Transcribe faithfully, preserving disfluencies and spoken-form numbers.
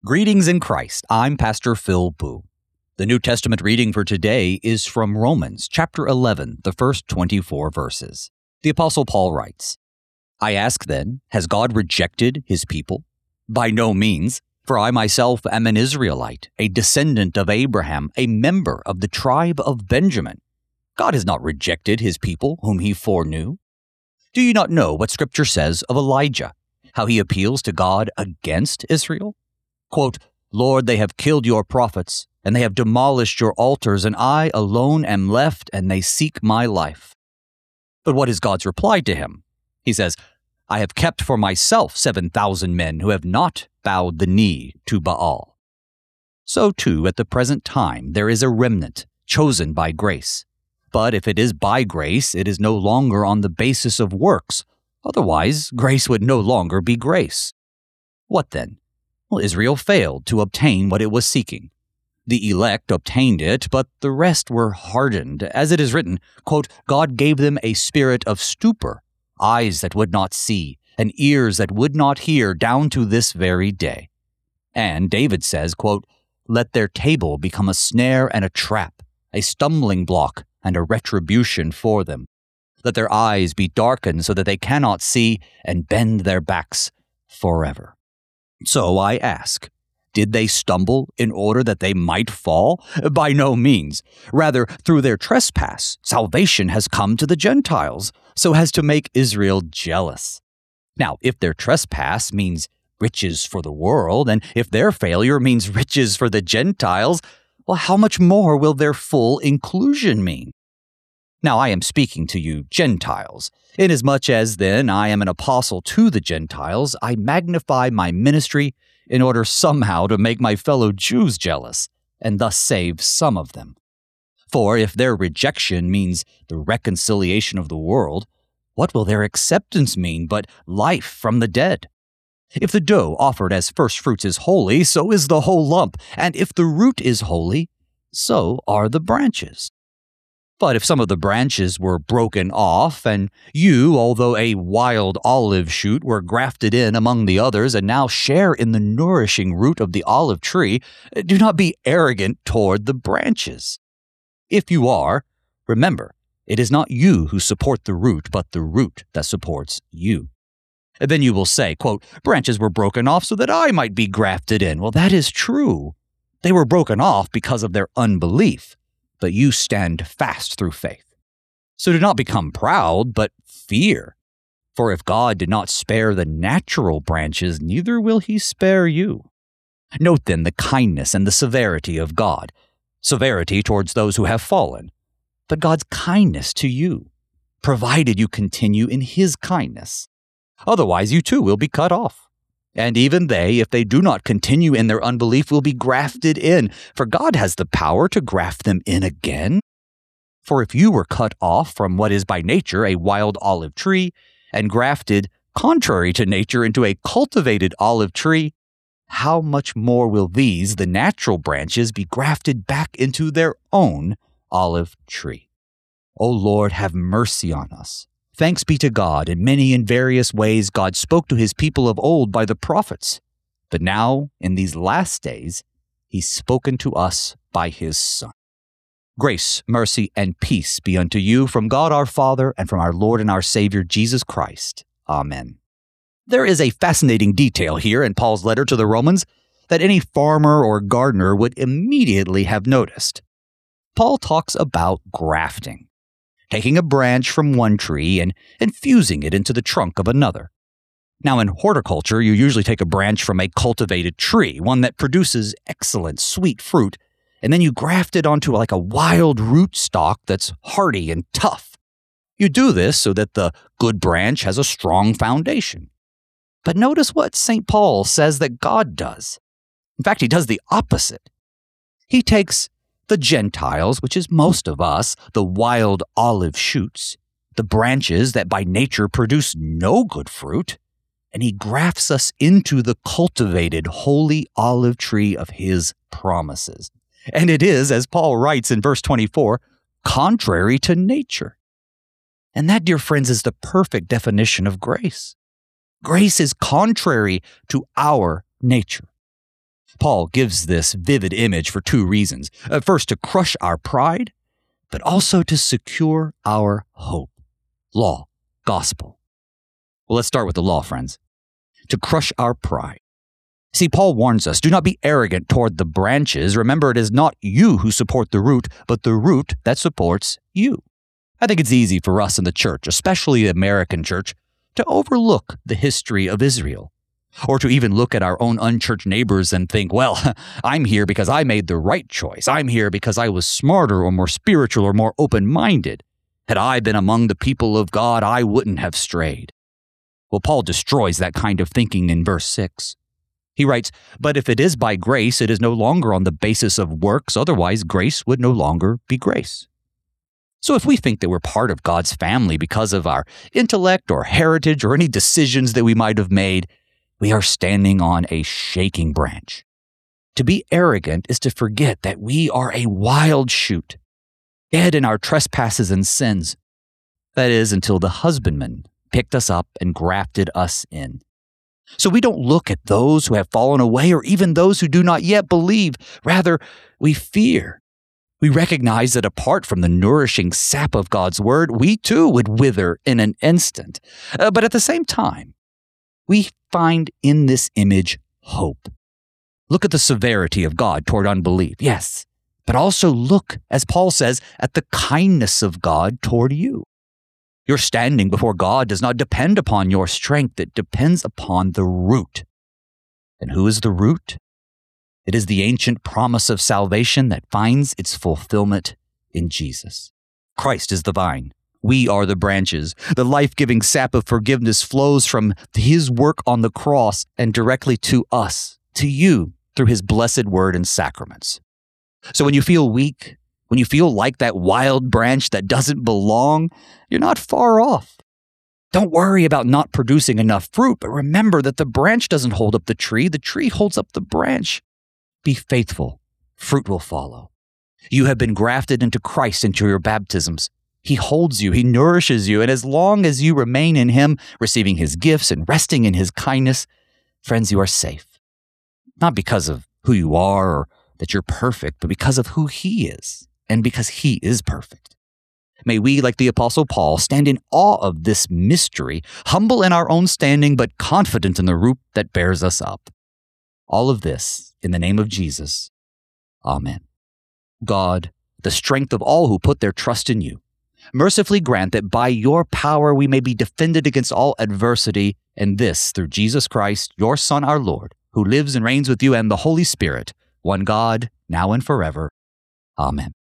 Greetings in Christ. I'm Pastor Phil Boo. The New Testament reading for today is from Romans chapter eleven, the first twenty-four verses. The Apostle Paul writes, I ask then, has God rejected his people? By no means, for I myself am an Israelite, a descendant of Abraham, a member of the tribe of Benjamin. God has not rejected his people whom he foreknew. Do you not know what Scripture says of Elijah, how he appeals to God against Israel? Quote, Lord, they have killed your prophets, and they have demolished your altars, and I alone am left, and they seek my life. But what is God's reply to him? He says, I have kept for myself seven thousand men who have not bowed the knee to Baal. So too, at the present time, there is a remnant chosen by grace. But if it is by grace, it is no longer on the basis of works. Otherwise, grace would no longer be grace. What then? Well, Israel failed to obtain what it was seeking. The elect obtained it, but the rest were hardened. As it is written, quote, God gave them a spirit of stupor, eyes that would not see, and ears that would not hear, down to this very day. And David says, quote, let their table become a snare and a trap, a stumbling block and a retribution for them. Let their eyes be darkened so that they cannot see, and bend their backs forever. So I ask, did they stumble in order that they might fall? By no means. Rather, through their trespass, salvation has come to the Gentiles, so as to make Israel jealous. Now, if their trespass means riches for the world, and if their failure means riches for the Gentiles, well, how much more will their full inclusion mean? Now, I am speaking to you Gentiles. Inasmuch as, then, I am an apostle to the Gentiles, I magnify my ministry in order somehow to make my fellow Jews jealous, and thus save some of them. For if their rejection means the reconciliation of the world, what will their acceptance mean but life from the dead? If the dough offered as first fruits is holy, so is the whole lump, and if the root is holy, so are the branches. But if some of the branches were broken off, and you, although a wild olive shoot, were grafted in among the others, and now share in the nourishing root of the olive tree, do not be arrogant toward the branches. If you are, remember, it is not you who support the root, but the root that supports you. Then you will say, quote, branches were broken off so that I might be grafted in. Well, that is true. They were broken off because of their unbelief. But you stand fast through faith. So do not become proud, but fear. For if God did not spare the natural branches, neither will he spare you. Note then the kindness and the severity of God. Severity towards those who have fallen, but God's kindness to you, provided you continue in his kindness. Otherwise you too will be cut off. And even they, if they do not continue in their unbelief, will be grafted in, for God has the power to graft them in again. For if you were cut off from what is by nature a wild olive tree, and grafted, contrary to nature, into a cultivated olive tree, how much more will these, the natural branches, be grafted back into their own olive tree? O Lord, have mercy on us. Thanks be to God, in many and various ways God spoke to his people of old by the prophets. But now, in these last days, he's spoken to us by his Son. Grace, mercy, and peace be unto you from God our Father and from our Lord and our Savior Jesus Christ. Amen. There is a fascinating detail here in Paul's letter to the Romans that any farmer or gardener would immediately have noticed. Paul talks about grafting. Taking a branch from one tree and infusing it into the trunk of another. Now, in horticulture, you usually take a branch from a cultivated tree, one that produces excellent sweet fruit, and then you graft it onto like a wild rootstock that's hardy and tough. You do this so that the good branch has a strong foundation. But notice what Saint Paul says that God does. In fact, he does the opposite. He takes the Gentiles, which is most of us, the wild olive shoots, the branches that by nature produce no good fruit, and he grafts us into the cultivated holy olive tree of his promises. And it is, as Paul writes in verse twenty-four, contrary to nature. And that, dear friends, is the perfect definition of grace. Grace is contrary to our nature. Paul gives this vivid image for two reasons. Uh, first, to crush our pride, but also to secure our hope. Law, gospel. Well, let's start with the law, friends. To crush our pride. See, Paul warns us, do not be arrogant toward the branches. Remember, it is not you who support the root, but the root that supports you. I think it's easy for us in the church, especially the American church, to overlook the history of Israel, or to even look at our own unchurched neighbors and think, well, I'm here because I made the right choice. I'm here because I was smarter or more spiritual or more open-minded. Had I been among the people of God, I wouldn't have strayed. Well, Paul destroys that kind of thinking in verse six. He writes, but if it is by grace, it is no longer on the basis of works. Otherwise, grace would no longer be grace. So if we think that we're part of God's family because of our intellect or heritage or any decisions that we might have made, we are standing on a shaking branch. To be arrogant is to forget that we are a wild shoot, dead in our trespasses and sins. That is, until the husbandman picked us up and grafted us in. So we don't look at those who have fallen away or even those who do not yet believe. Rather, we fear. We recognize that apart from the nourishing sap of God's word, we too would wither in an instant. Uh, but at the same time, we find in this image hope. Look at the severity of God toward unbelief, yes, but also look, as Paul says, at the kindness of God toward you. Your standing before God does not depend upon your strength. It depends upon the root. And who is the root? It is the ancient promise of salvation that finds its fulfillment in Jesus. Christ is the vine. We are the branches. The life-giving sap of forgiveness flows from his work on the cross and directly to us, to you, through his blessed word and sacraments. So when you feel weak, when you feel like that wild branch that doesn't belong, you're not far off. Don't worry about not producing enough fruit, but remember that the branch doesn't hold up the tree. The tree holds up the branch. Be faithful. Fruit will follow. You have been grafted into Christ into your baptisms. He holds you. He nourishes you. And as long as you remain in him, receiving his gifts and resting in his kindness, friends, you are safe. Not because of who you are or that you're perfect, but because of who he is and because he is perfect. May we, like the Apostle Paul, stand in awe of this mystery, humble in our own standing, but confident in the root that bears us up. All of this in the name of Jesus. Amen. God, the strength of all who put their trust in you, mercifully grant that by your power we may be defended against all adversity, and this through Jesus Christ, your Son, our Lord, who lives and reigns with you and the Holy Spirit, one God, now and forever. Amen.